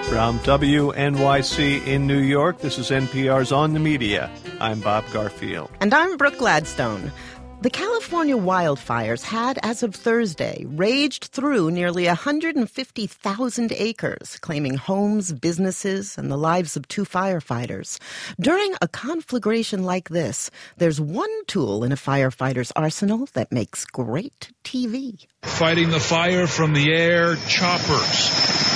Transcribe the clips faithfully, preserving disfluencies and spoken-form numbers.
From W N Y C in New York, this is N P R's On the Media. I'm Bob Garfield. And I'm Brooke Gladstone. The California wildfires had, as of Thursday, raged through nearly one hundred fifty thousand acres, claiming homes, businesses, and the lives of two firefighters. During a conflagration like this, there's one tool in a firefighter's arsenal that makes great T V. Fighting the fire from the air, choppers,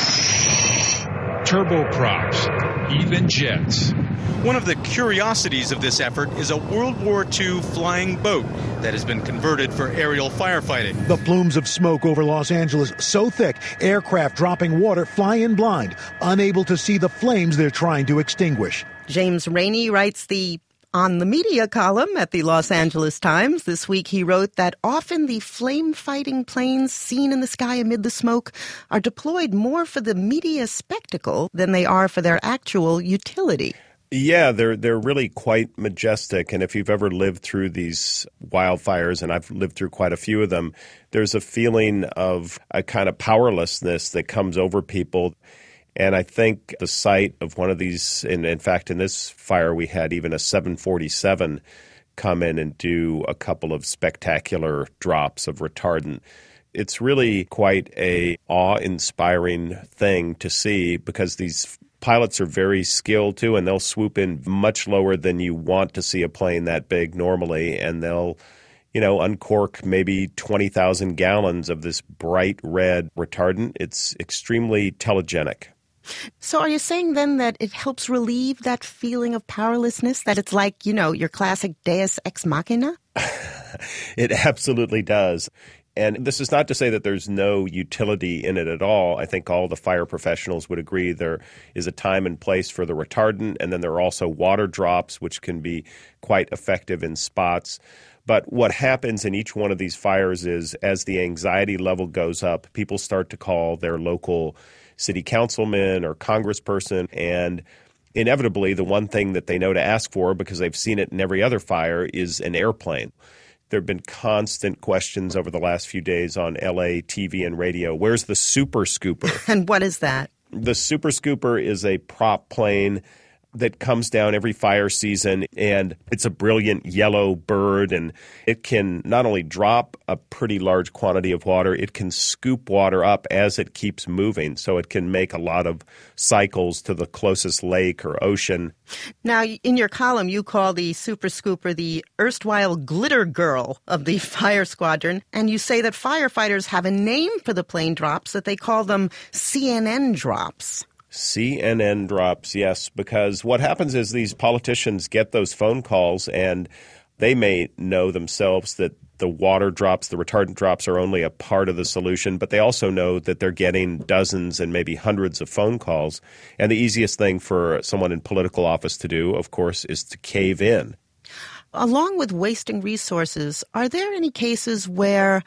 turboprops, even jets. One of the curiosities of this effort is a World War Two flying boat that has been converted for aerial firefighting. The plumes of smoke over Los Angeles so thick, aircraft dropping water fly in blind, unable to see the flames they're trying to extinguish. James Rainey writes the On the Media column at the Los Angeles Times. This week he wrote that often the flame-fighting planes seen in the sky amid the smoke are deployed more for the media spectacle than they are for their actual utility. Yeah, they're they're really quite majestic. And if you've ever lived through these wildfires, and I've lived through quite a few of them, there's a feeling of a kind of powerlessness that comes over people. And I think the sight of one of these, and in fact, in this fire, we had even a seven forty-seven come in and do a couple of spectacular drops of retardant. It's really quite a awe-inspiring thing to see, because these pilots are very skilled too, and they'll swoop in much lower than you want to see a plane that big normally, and they'll, you know, uncork maybe twenty thousand gallons of this bright red retardant. It's extremely telegenic. So are you saying then that it helps relieve that feeling of powerlessness, that it's like, you know, your classic deus ex machina? It absolutely does. And this is not to say that there's no utility in it at all. I think all the fire professionals would agree there is a time and place for the retardant, and then there are also water drops, which can be quite effective in spots. But what happens in each one of these fires is, as the anxiety level goes up, people start to call their local city councilman or congressperson, and inevitably the one thing that they know to ask for, because they've seen it in every other fire, is an airplane. There have been constant questions over the last few days on L A T V and radio. Where's the Super Scooper? And what is that? The Super Scooper is a prop plane that comes down every fire season, and it's a brilliant yellow bird, and it can not only drop a pretty large quantity of water, it can scoop water up as it keeps moving, so it can make a lot of cycles to the closest lake or ocean. Now, in your column, you call the Super Scooper the erstwhile glitter girl of the fire squadron, and you say that firefighters have a name for the plane drops, that they call them C N N drops. C N N drops, yes, because what happens is these politicians get those phone calls, and they may know themselves that the water drops, the retardant drops, are only a part of the solution, but they also know that they're getting dozens and maybe hundreds of phone calls. And the easiest thing for someone in political office to do, of course, is to cave in. Along with wasting resources, are there any cases where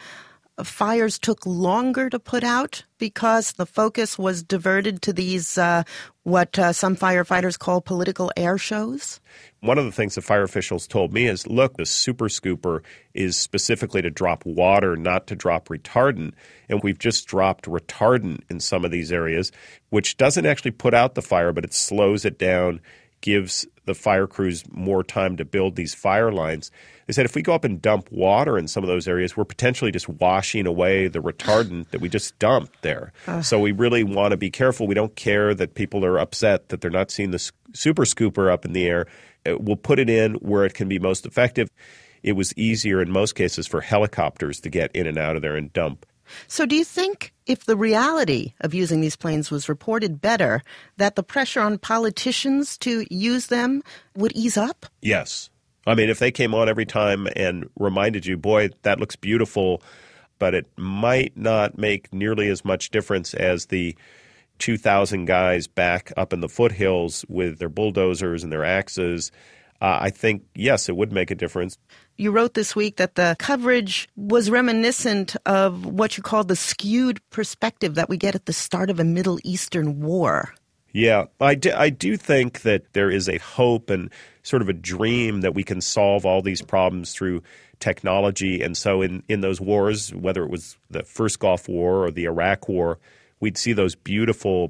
fires took longer to put out because the focus was diverted to these, uh, what uh, some firefighters call political air shows? One of the things the fire officials told me is, look, the Super Scooper is specifically to drop water, not to drop retardant. And we've just dropped retardant in some of these areas, which doesn't actually put out the fire, but it slows it down, gives the fire crews more time to build these fire lines. They said if we go up and dump water in some of those areas, we're potentially just washing away the retardant that we just dumped there. Uh. So we really want to be careful. We don't care that people are upset that they're not seeing the Super Scooper up in the air. We'll put it in where it can be most effective. It was easier in most cases for helicopters to get in and out of there and dump. So do you think if the reality of using these planes was reported better, that the pressure on politicians to use them would ease up? Yes. I mean, if they came on every time and reminded you, boy, that looks beautiful, but it might not make nearly as much difference as the two thousand guys back up in the foothills with their bulldozers and their axes, uh, I think, yes, it would make a difference. You wrote this week that the coverage was reminiscent of what you call the skewed perspective that we get at the start of a Middle Eastern war. Yeah, I do, I do think that there is a hope and sort of a dream that we can solve all these problems through technology. And so in, in those wars, whether it was the first Gulf War or the Iraq War, we'd see those beautiful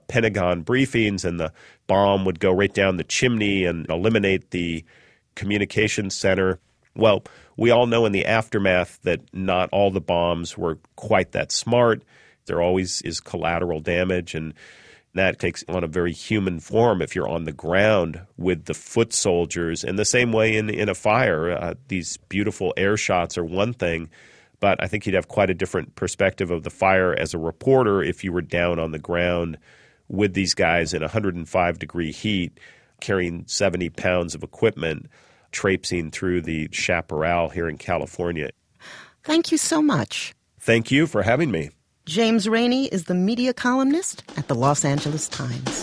Pentagon briefings, and the bomb would go right down the chimney and eliminate the communications center. Well, we all know in the aftermath that not all the bombs were quite that smart. There always is collateral damage, and that takes on a very human form if you're on the ground with the foot soldiers. And the same way in, in a fire, uh, these beautiful air shots are one thing, but I think you'd have quite a different perspective of the fire as a reporter if you were down on the ground with these guys in one hundred five degree heat, carrying seventy pounds of equipment, traipsing through the chaparral here in California. Thank you so much. Thank you for having me. James Rainey is the media columnist at the Los Angeles Times.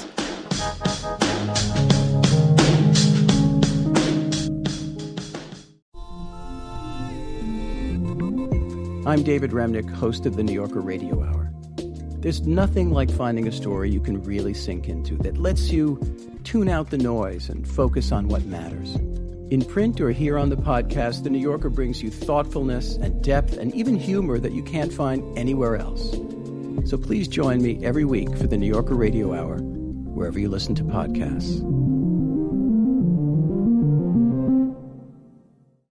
I'm David Remnick, host of the New Yorker Radio Hour. There's nothing like finding a story you can really sink into that lets you tune out the noise and focus on what matters. In print or here on the podcast, The New Yorker brings you thoughtfulness and depth and even humor that you can't find anywhere else. So please join me every week for The New Yorker Radio Hour, wherever you listen to podcasts.